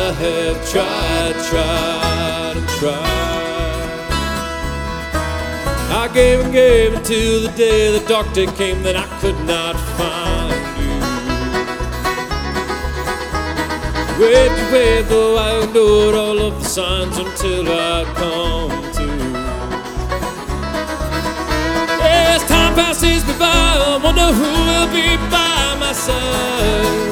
I have tried and tried. I gave and gave until the day the doctor came, that I could not find you. Wait, though I ignored all of the signs until I come to. As time passes me by, I wonder who will be by my side.